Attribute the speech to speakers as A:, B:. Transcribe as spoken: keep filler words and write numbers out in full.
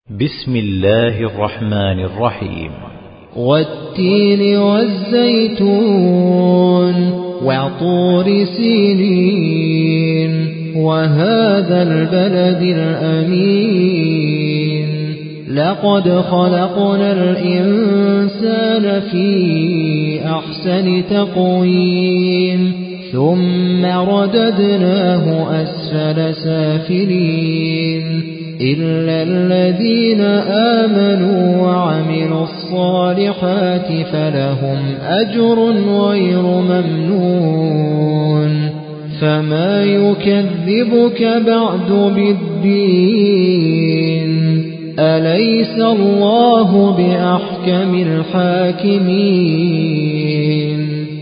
A: بسم الله الرحمن الرحيم.
B: والتين والزيتون وطور سينين وهذا البلد الأمين لقد خلقنا الإنسان في أحسن تقويم ثم رددناه أسفل سافلين إلا الذين آمنوا وعملوا الصالحات فلهم أجر غير ممنون فما يكذبك بعد بالدين أليس الله بأحكم الحاكمين